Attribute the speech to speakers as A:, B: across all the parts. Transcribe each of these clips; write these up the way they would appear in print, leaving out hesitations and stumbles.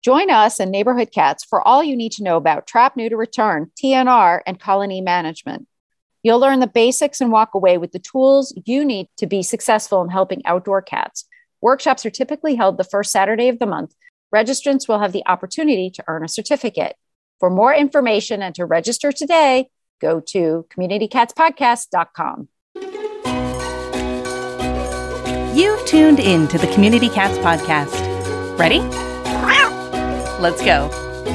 A: Join us and Neighborhood Cats for all you need to know about trap, neuter, return, TNR, and colony management. You'll learn the basics and walk away with the tools you need to be successful in helping outdoor cats. Workshops are typically held the first Saturday of the month. Registrants will have the opportunity to earn a certificate. For more information and to register today, go to communitycatspodcast.com.
B: You've tuned in to the Community Cats Podcast. Ready? Let's go.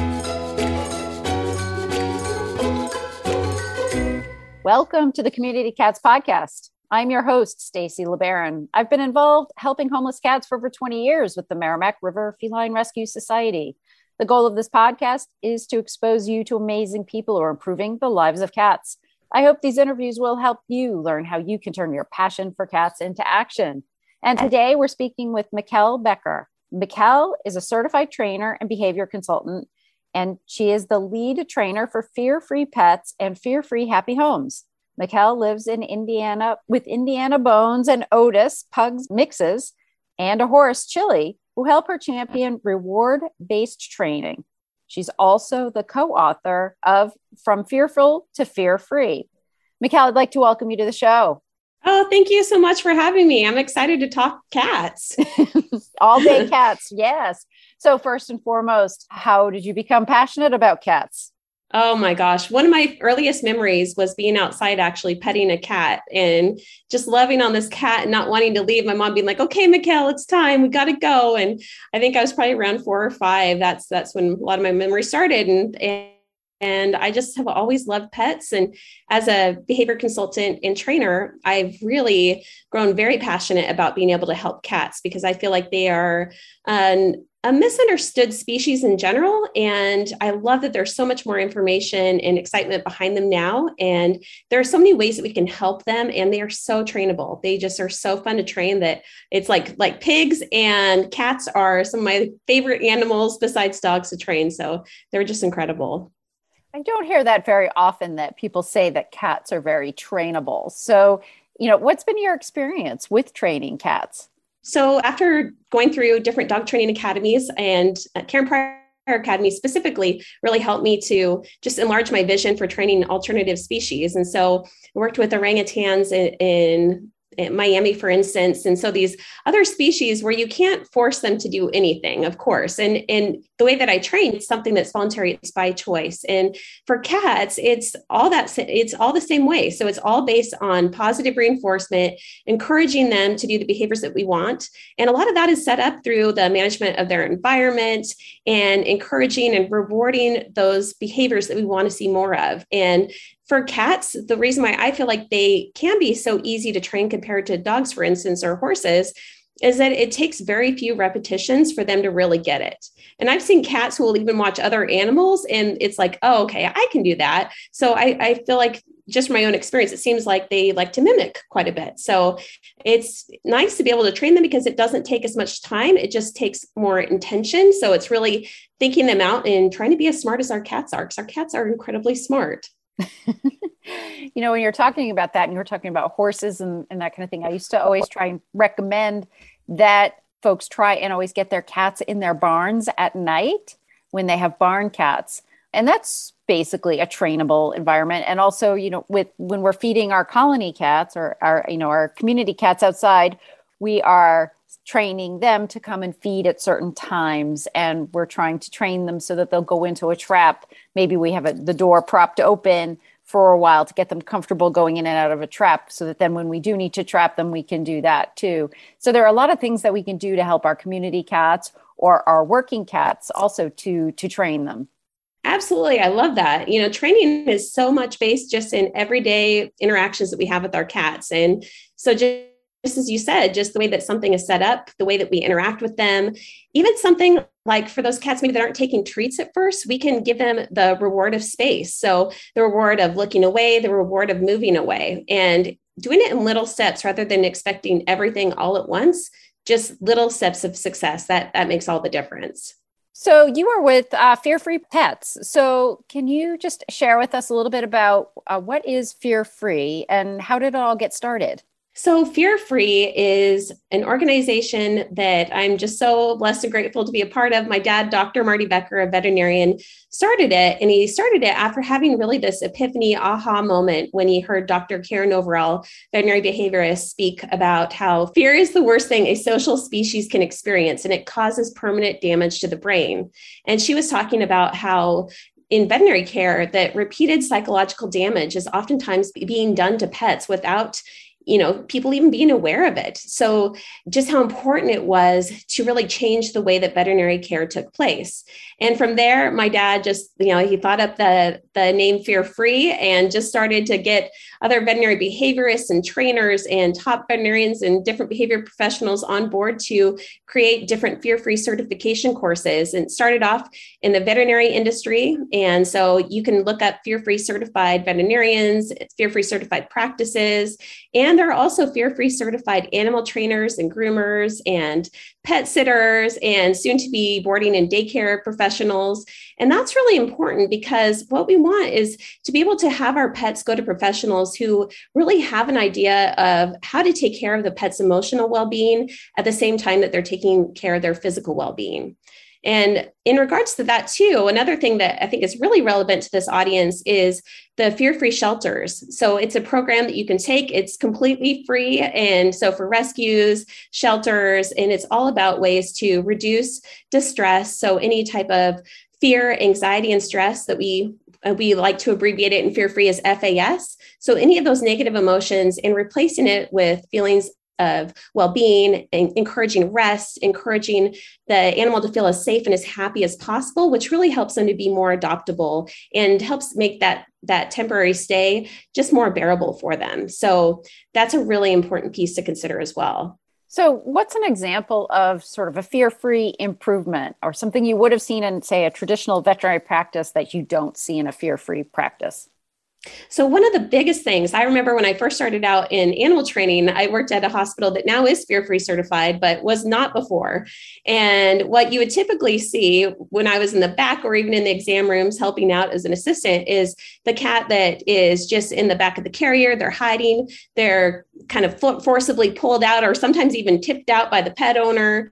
A: Welcome to the Community Cats Podcast. I'm your host, Stacy LeBaron. I've been involved helping homeless cats for over 20 years with the Merrimack River Feline Rescue Society. The goal of this podcast is to expose you to amazing people who are improving the lives of cats. I hope these interviews will help you learn how you can turn your passion for cats into action. And today we're speaking with Mikkel Becker. Mikkel is a certified trainer and behavior consultant, and she is the lead trainer for Fear-Free Pets and Fear-Free Happy Homes. Mikkel lives in Indiana with Indiana Bones and Otis, pugs mixes, and a horse, Chili, who help her champion reward-based training. She's also the co-author of From Fearful to Fear-Free. Mikkel, I'd like to welcome you to the show.
C: Oh, thank you so much for having me. I'm excited to talk cats.
A: All day cats, yes. So first and foremost, how did you become passionate about cats?
C: Oh my gosh. One of my earliest memories was being outside actually petting a cat and just loving on this cat and not wanting to leave. My mom being like, okay, Mikkel, it's time. We got to go. And I think I was probably around 4 or 5. That's when a lot of my memories started. And I just have always loved pets. And as a behavior consultant and trainer, I've really grown very passionate about being able to help cats because I feel like they are a misunderstood species in general. And I love that there's so much more information and excitement behind them now. And there are so many ways that we can help them. And they are so trainable. They just are so fun to train that it's like pigs and cats are some of my favorite animals besides dogs to train. So they're just incredible.
A: I don't hear that very often, that people say that cats are very trainable. So, what's been your experience with training cats?
C: So after going through different dog training academies, and Karen Pryor Academy specifically really helped me to just enlarge my vision for training alternative species. And so I worked with orangutans in Miami, for instance. And so these other species where you can't force them to do anything, of course. And the way that I train, it's something that's voluntary, it's by choice. And for cats, it's all the same way. So it's all based on positive reinforcement, encouraging them to do the behaviors that we want. And a lot of that is set up through the management of their environment and encouraging and rewarding those behaviors that we want to see more of. And for cats, the reason why I feel like they can be so easy to train compared to dogs, for instance, or horses, is that it takes very few repetitions for them to really get it. And I've seen cats who will even watch other animals and it's like, oh, okay, I can do that. So I feel like just from my own experience, it seems like they like to mimic quite a bit. So it's nice to be able to train them because it doesn't take as much time. It just takes more intention. So it's really thinking them out and trying to be as smart as our cats are, because our cats are incredibly smart.
A: When you're talking about that and you're talking about horses and that kind of thing, I used to always try and recommend that folks try and always get their cats in their barns at night when they have barn cats. And that's basically a trainable environment. And also, when we're feeding our colony cats or our community cats outside, we are training them to come and feed at certain times. And we're trying to train them so that they'll go into a trap. Maybe we have the door propped open for a while to get them comfortable going in and out of a trap so that then when we do need to trap them, we can do that too. So there are a lot of things that we can do to help our community cats or our working cats also to train them.
C: Absolutely. I love that. Training is so much based just in everyday interactions that we have with our cats. And so just as you said, just the way that something is set up, the way that we interact with them, even something like for those cats maybe that aren't taking treats at first, we can give them the reward of space. So the reward of looking away, the reward of moving away, and doing it in little steps rather than expecting everything all at once, just little steps of success. That makes all the difference.
A: So you are with Fear-Free Pets. So can you just share with us a little bit about what is Fear-Free and how did it all get started?
C: So Fear Free is an organization that I'm just so blessed and grateful to be a part of. My dad, Dr. Marty Becker, a veterinarian, started it. And he started it after having really this epiphany aha moment when he heard Dr. Karen Overall, veterinary behaviorist, speak about how fear is the worst thing a social species can experience, and it causes permanent damage to the brain. And she was talking about how in veterinary care that repeated psychological damage is oftentimes being done to pets without people even being aware of it. So just how important it was to really change the way that veterinary care took place. And from there, my dad just, he thought up the name Fear Free and just started to get other veterinary behaviorists and trainers and top veterinarians and different behavior professionals on board to create different fear-free certification courses. And it started off in the veterinary industry. And so you can look up fear-free certified veterinarians, fear-free certified practices, and there are also fear-free certified animal trainers and groomers and pet sitters and soon to be boarding and daycare professionals. And that's really important because what we want is to be able to have our pets go to professionals who really have an idea of how to take care of the pet's emotional well-being at the same time that they're taking care of their physical well-being. And in regards to that too, another thing that I think is really relevant to this audience is the fear-free shelters. So it's a program that you can take. It's completely free. And so for rescues, shelters, and it's all about ways to reduce distress. So any type of fear, anxiety, and stress that we like to abbreviate it in Fear-Free as FAS. So any of those negative emotions and replacing it with feelings of well-being, and encouraging rest, encouraging the animal to feel as safe and as happy as possible, which really helps them to be more adoptable and helps make that temporary stay just more bearable for them. So that's a really important piece to consider as well.
A: So what's an example of sort of a fear-free improvement or something you would have seen in, say, a traditional veterinary practice that you don't see in a fear-free practice?
C: So one of the biggest things, I remember when I first started out in animal training, I worked at a hospital that now is fear-free certified, but was not before. And what you would typically see when I was in the back or even in the exam rooms helping out as an assistant is the cat that is just in the back of the carrier, they're hiding, they're kind of forcibly pulled out or sometimes even tipped out by the pet owner.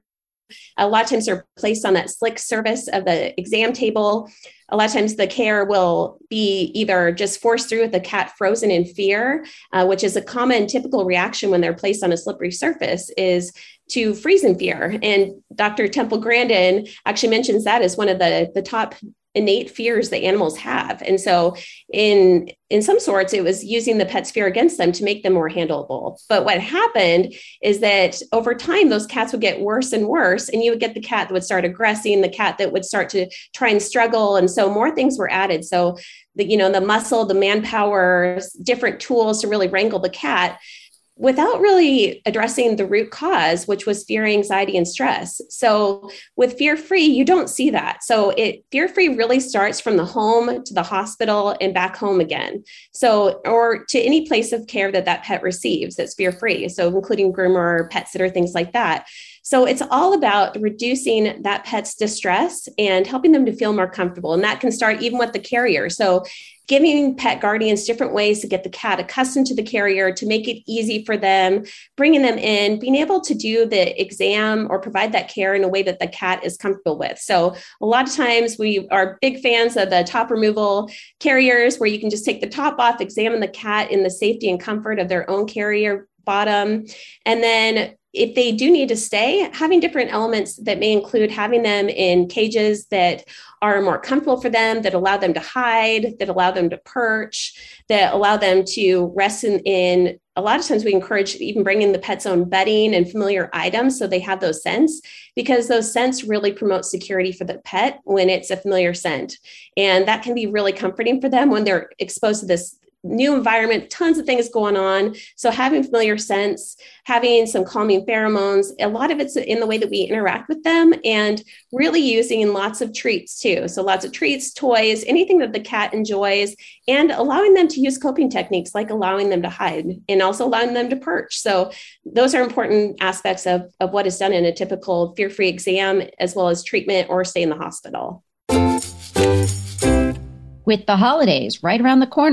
C: A lot of times they're placed on that slick surface of the exam table. A lot of times the care will be either just forced through with the cat frozen in fear, which is a common typical reaction when they're placed on a slippery surface, is to freeze in fear. And Dr. Temple Grandin actually mentions that as one of the top innate fears that animals have. And so in some sorts, it was using the pet's fear against them to make them more handleable. But what happened is that over time, those cats would get worse and worse. And you would get the cat that would start aggressing, the cat that would start to try and struggle. And so more things were added. So the muscle, the manpower, different tools to really wrangle the cat, without really addressing the root cause, which was fear, anxiety, and stress. So with Fear-Free, you don't see that. So Fear-Free really starts from the home to the hospital and back home again. So, or to any place of care that pet receives that's fear-free. So including groomer, pet sitter, things like that. So it's all about reducing that pet's distress and helping them to feel more comfortable. And that can start even with the carrier. So giving pet guardians different ways to get the cat accustomed to the carrier, to make it easy for them, bringing them in, being able to do the exam or provide that care in a way that the cat is comfortable with. So a lot of times we are big fans of the top removal carriers where you can just take the top off, examine the cat in the safety and comfort of their own carrier bottom. And then if they do need to stay, having different elements that may include having them in cages that are more comfortable for them, that allow them to hide, that allow them to perch, that allow them to rest in. A lot of times we encourage even bringing the pet's own bedding and familiar items so they have those scents, because those scents really promote security for the pet when it's a familiar scent. And that can be really comforting for them when they're exposed to this new environment, tons of things going on. So having familiar scents, having some calming pheromones, a lot of it's in the way that we interact with them, and really using lots of treats too. So lots of treats, toys, anything that the cat enjoys, and allowing them to use coping techniques like allowing them to hide and also allowing them to perch. So those are important aspects of what is done in a typical fear-free exam, as well as treatment or stay in the hospital.
D: With the holidays right around the corner,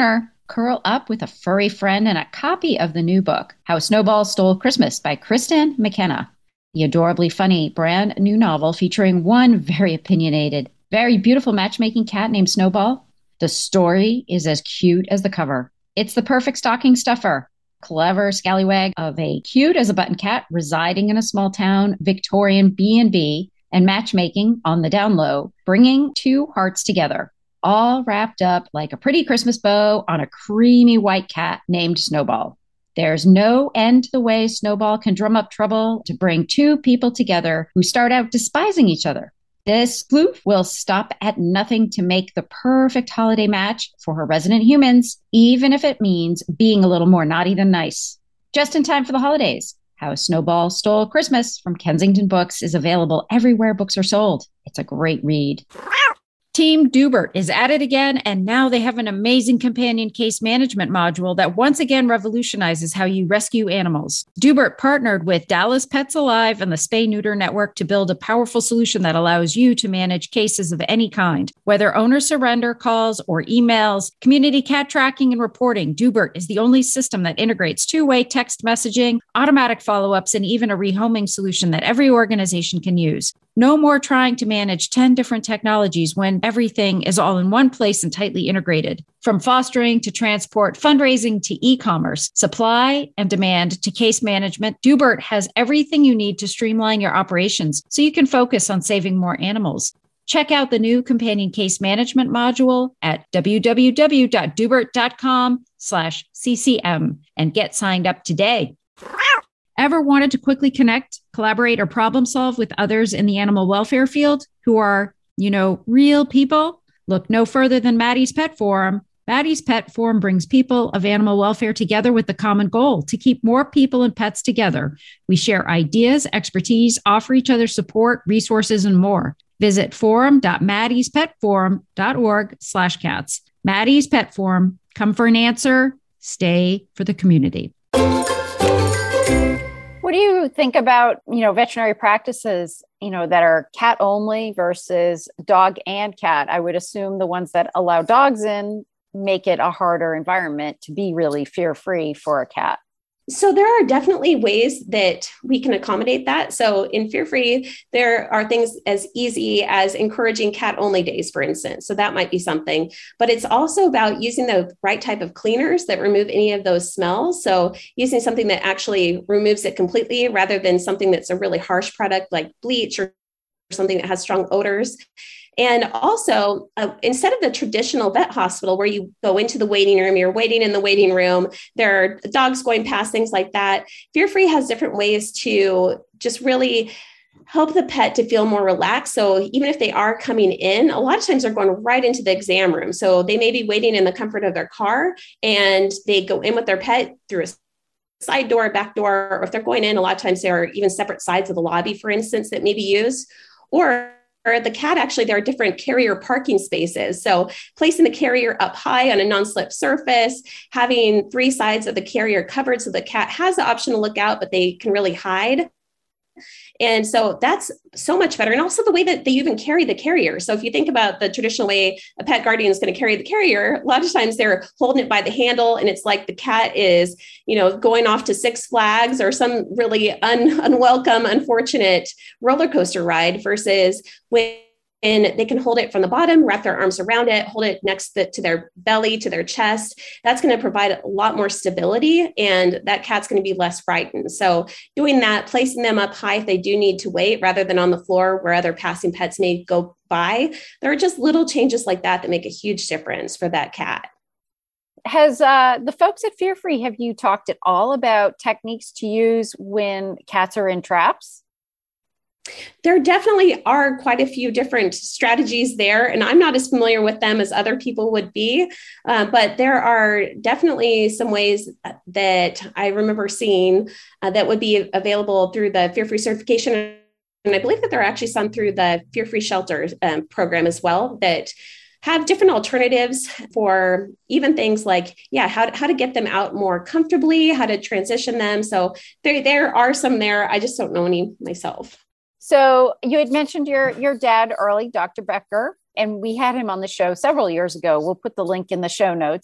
A: curl up with a furry friend and a copy of the new book, How Snowball Stole Christmas by Kristen McKenna. The adorably funny brand new novel featuring one very opinionated, very beautiful matchmaking cat named Snowball. The story is as cute as the cover. It's the perfect stocking stuffer. Clever scallywag of a cute as a button cat residing in a small town Victorian B&B and matchmaking on the down low, bringing two hearts together, all wrapped up like a pretty Christmas bow on a creamy white cat named Snowball. There's no end to the way Snowball can drum up trouble to bring two people together who start out despising each other. This floof will stop at nothing to make the perfect holiday match for her resident humans, even if it means being a little more naughty than nice. Just in time for the holidays, How Snowball Stole Christmas from Kensington Books is available everywhere books are sold. It's a great read. Team Dubert is at it again, and now they have an amazing companion case management module that once again revolutionizes how you rescue animals. Dubert partnered with Dallas Pets Alive and the Spay Neuter Network to build a powerful solution that allows you to manage cases of any kind. Whether owner surrender calls or emails, community cat tracking and reporting, Dubert is the only system that integrates two-way text messaging, automatic follow-ups, and even a rehoming solution that every organization can use. No more trying to manage 10 different technologies when everything is all in one place and tightly integrated. From fostering to transport, fundraising to e-commerce, supply and demand to case management, Dubert has everything you need to streamline your operations so you can focus on saving more animals. Check out the new companion case management module at www.dubert.com/CCM and get signed up today. Ever wanted to quickly connect, collaborate, or problem solve with others in the animal welfare field who are, real people? Look no further than Maddie's Pet Forum. Maddie's Pet Forum brings people of animal welfare together with the common goal to keep more people and pets together. We share ideas, expertise, offer each other support, resources, and more. Visit forum.maddie'spetforum.org/cats. Maddie's Pet Forum. Come for an answer. Stay for the community. What do you think about, veterinary practices, that are cat only versus dog and cat? I would assume the ones that allow dogs in make it a harder environment to be really fear-free for a cat.
C: So there are definitely ways that we can accommodate that. So in Fear-Free, there are things as easy as encouraging cat-only days, for instance. So that might be something. But it's also about using the right type of cleaners that remove any of those smells. So using something that actually removes it completely rather than something that's a really harsh product like bleach or something that has strong odors. And also, instead of the traditional vet hospital where you go into the waiting room, you're waiting in the waiting room, there are dogs going past, things like that. Fear-Free has different ways to just really help the pet to feel more relaxed. So even if they are coming in, a lot of times they're going right into the exam room. So they may be waiting in the comfort of their car and they go in with their pet through a side door, back door, or if they're going in, a lot of times there are even separate sides of the lobby, for instance, that may be used. Or the cat, actually, there are different carrier parking spaces. So placing the carrier up high on a non-slip surface, having three sides of the carrier covered so the cat has the option to look out, but they can really hide. And so that's so much better. And also the way that they even carry the carrier. So if you think about the traditional way a pet guardian is going to carry the carrier, a lot of times they're holding it by the handle and it's like the cat is, going off to Six Flags or some really unwelcome, unfortunate roller coaster ride versus when they can hold it from the bottom, wrap their arms around it, hold it next to their belly, to their chest. That's going to provide a lot more stability and that cat's going to be less frightened. So doing that, placing them up high if they do need to wait rather than on the floor where other passing pets may go by. There are just little changes like that make a huge difference for that cat.
A: Has the folks at Fear-Free, have you talked at all about techniques to use when cats are in traps?
C: There definitely are quite a few different strategies there, and I'm not as familiar with them as other people would be, but there are definitely some ways that I remember seeing that would be available through the Fear-Free certification. And I believe that there are actually some through the Fear-Free shelter program as well that have different alternatives for even things like, how to get them out more comfortably, how to transition them. So there are some there. I just don't know any myself.
A: So you had mentioned your dad early, Dr. Becker, and we had him on the show several years ago. We'll put the link in the show notes.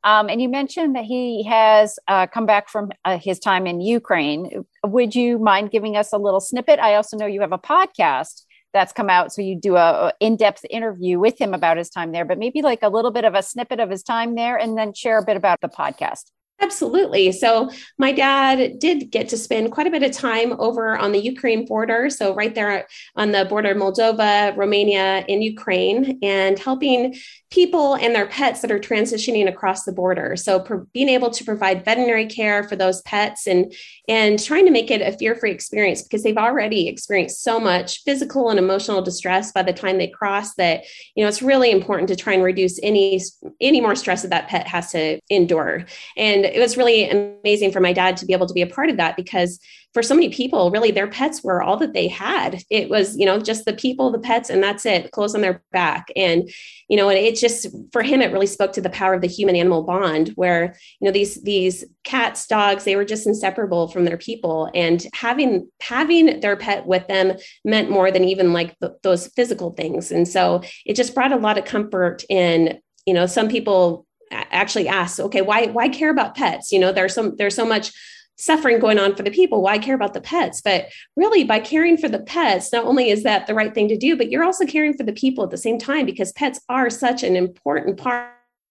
A: And you mentioned that he has come back from his time in Ukraine. Would you mind giving us a little snippet? I also know you have a podcast that's come out, so you do a in-depth interview with him about his time there, but maybe like a little bit of a snippet of his time there, and then share a bit about the podcast.
C: Absolutely. So my dad did get to spend quite a bit of time over on the Ukraine border. So right there on the border of Moldova, Romania, and Ukraine, and helping people and their pets that are transitioning across the border. So being able to provide veterinary care for those pets and trying to make it a fear-free experience, because they've already experienced so much physical and emotional distress by the time they cross that, it's really important to try and reduce any more stress that pet has to endure. And it was really amazing for my dad to be able to be a part of that, because for so many people, really their pets were all that they had. It was, just the people, the pets, and that's it, clothes on their back. And, it just, for him, it really spoke to the power of the human animal bond where, these cats, dogs, they were just inseparable from their people, and having their pet with them meant more than even like those physical things. And so it just brought a lot of comfort in, some people actually ask, okay, why care about pets? There's so much suffering going on for the people. Why care about the pets? But really, by caring for the pets, not only is that the right thing to do, but you're also caring for the people at the same time, because pets are such an important part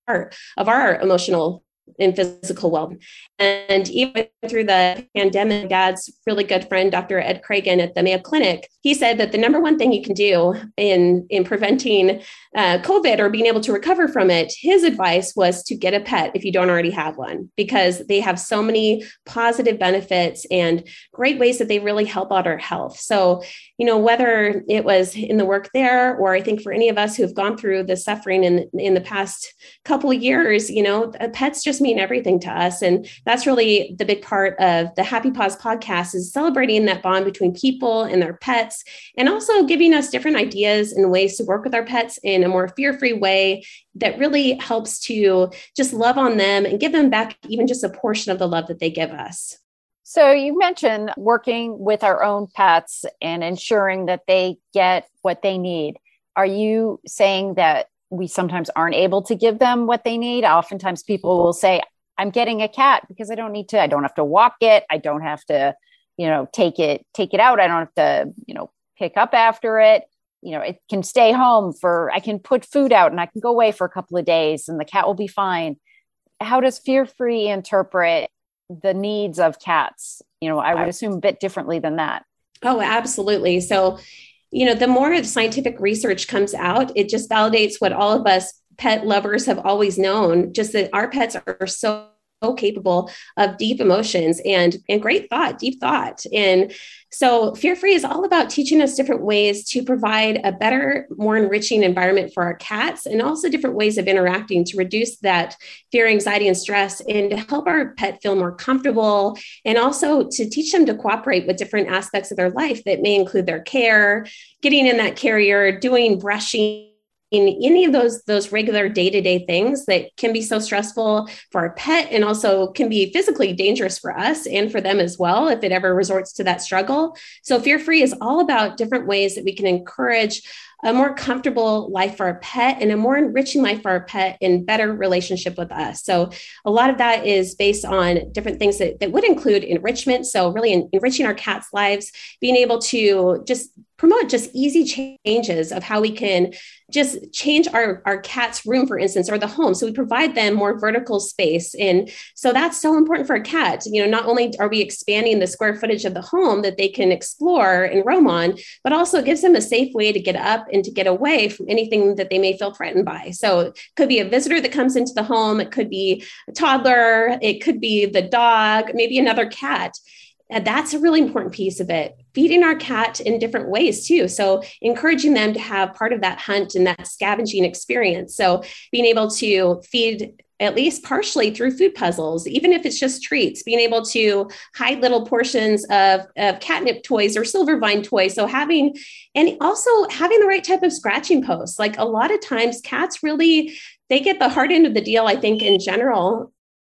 C: of our emotional and physical well-being. And even through the pandemic, Dad's really good friend, Dr. Ed Cragen at the Mayo Clinic, he said that the number one thing you can do in preventing COVID or being able to recover from it, his advice was to get a pet if you don't already have one, because they have so many positive benefits and great ways that they really help out our health. So, whether it was in the work there, or I think for any of us who've gone through the suffering in the past couple of years, pets just mean everything to us. And that's really the big part of the Happy Paws podcast, is celebrating that bond between people and their pets, and also giving us different ideas and ways to work with our pets in a more fear-free way that really helps to just love on them and give them back even just a portion of the love that they give us.
A: So you mentioned working with our own pets and ensuring that they get what they need. Are you saying that we sometimes aren't able to give them what they need? Oftentimes people will say, I'm getting a cat because I don't have to walk it. I don't have to, take it out. I don't have to, pick up after it. It can stay home I can put food out and I can go away for a couple of days and the cat will be fine. How does Fear-Free interpret the needs of cats? I would assume a bit differently than that.
C: Oh, absolutely. So, the more scientific research comes out, it just validates what all of us pet lovers have always known, just that our pets are so capable of deep emotions and deep thought. And so Fear-Free is all about teaching us different ways to provide a better, more enriching environment for our cats, and also different ways of interacting to reduce that fear, anxiety, and stress, and to help our pet feel more comfortable, and also to teach them to cooperate with different aspects of their life that may include their care, getting in that carrier, doing brushing, in any of those regular day-to-day things that can be so stressful for our pet, and also can be physically dangerous for us and for them as well if it ever resorts to that struggle. So Fear-Free is all about different ways that we can encourage a more comfortable life for our pet and a more enriching life for our pet and better relationship with us. So a lot of that is based on different things that would include enrichment. So really enriching our cats' lives, being able to just promote just easy changes of how we can just change our cat's room, for instance, or the home. So we provide them more vertical space. And so that's so important for a cat. Not only are we expanding the square footage of the home that they can explore and roam on, but also it gives them a safe way to get up and to get away from anything that they may feel threatened by. So it could be a visitor that comes into the home. It could be a toddler. It could be the dog, maybe another cat. And that's a really important piece of it. Feeding our cat in different ways too. So encouraging them to have part of that hunt and that scavenging experience. So being able to feed at least partially through food puzzles, even if it's just treats, being able to hide little portions of catnip toys or silver vine toys. So and also having the right type of scratching posts. Like a lot of times cats really, they get the hard end of the deal, I think, in general.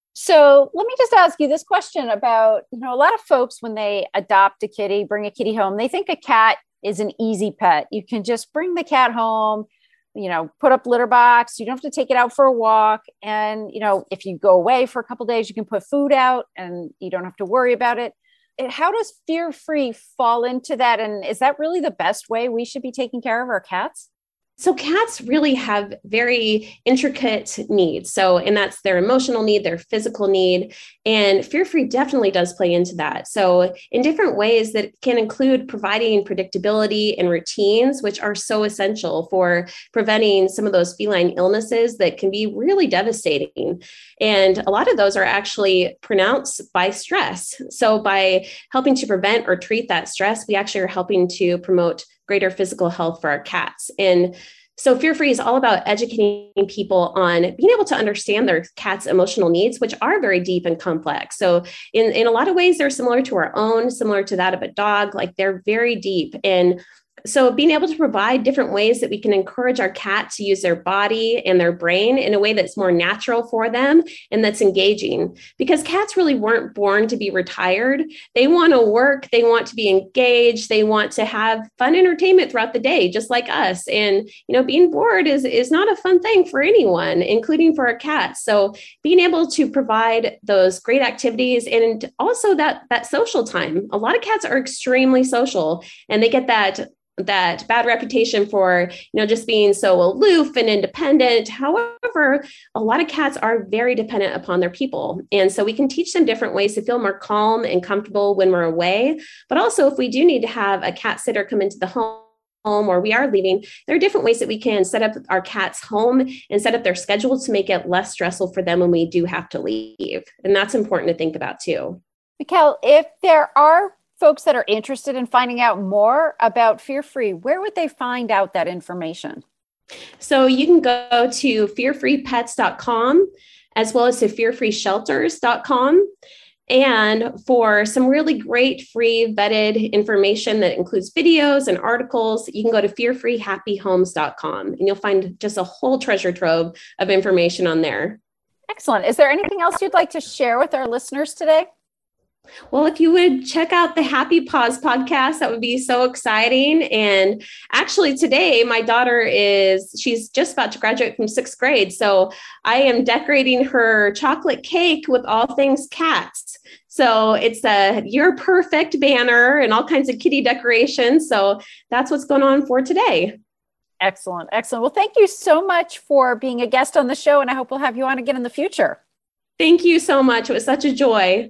A: So let me just ask you this question about, a lot of folks, when they adopt a kitty, bring a kitty home, they think a cat is an easy pet. You can just bring the cat home, put up litter box. You don't have to take it out for a walk. And, if you go away for a couple of days, you can put food out and you don't have to worry about it. How does Fear-Free fall into that? And is that really the best way we should be taking care of our cats?
C: So cats really have very intricate needs. And that's their emotional need, their physical need, and Fear-Free definitely does play into that. So in different ways that can include providing predictability and routines, which are so essential for preventing some of those feline illnesses that can be really devastating. And a lot of those are actually pronounced by stress. So by helping to prevent or treat that stress, we actually are helping to promote greater physical health for our cats. And so Fear-Free is all about educating people on being able to understand their cat's emotional needs, which are very deep and complex. So in a lot of ways, they're similar to our own, similar to that of a dog, like they're very deep. And so being able to provide different ways that we can encourage our cat to use their body and their brain in a way that's more natural for them and that's engaging, because cats really weren't born to be retired. They want to work. They want to be engaged. They want to have fun entertainment throughout the day, just like us. And, being bored is not a fun thing for anyone, including for our cats. So being able to provide those great activities and also that social time. A lot of cats are extremely social and they get that bad reputation for, just being so aloof and independent. However, a lot of cats are very dependent upon their people. And so we can teach them different ways to feel more calm and comfortable when we're away. But also if we do need to have a cat sitter come into the home or we are leaving, there are different ways that we can set up our cat's home and set up their schedule to make it less stressful for them when we do have to leave. And that's important to think about too.
A: Mikkel, if there are folks that are interested in finding out more about Fear-Free, where would they find out that information?
C: So you can go to fearfreepets.com as well as to fearfreeshelters.com. And for some really great free vetted information that includes videos and articles, you can go to fearfreehappyhomes.com and you'll find just a whole treasure trove of information on there.
A: Excellent. Is there anything else you'd like to share with our listeners today?
C: Well, if you would check out the Happy Paws podcast, that would be so exciting. And actually today, my daughter she's just about to graduate from 6th grade. So I am decorating her chocolate cake with all things cats. So it's a You're Perfect banner and all kinds of kitty decorations. So that's what's going on for today.
A: Excellent. Excellent. Well, thank you so much for being a guest on the show. And I hope we'll have you on again in the future.
C: Thank you so much. It was such a joy.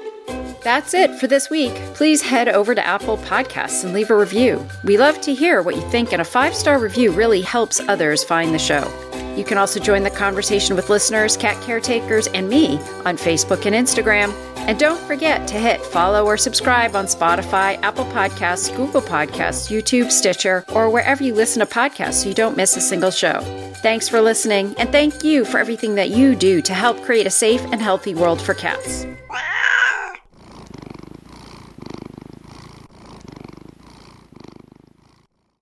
B: That's it for this week. Please head over to Apple Podcasts and leave a review. We love to hear what you think, and a 5-star review really helps others find the show. You can also join the conversation with listeners, cat caretakers, and me on Facebook and Instagram. And don't forget to hit follow or subscribe on Spotify, Apple Podcasts, Google Podcasts, YouTube, Stitcher, or wherever you listen to podcasts so you don't miss a single show. Thanks for listening, and thank you for everything that you do to help create a safe and healthy world for cats.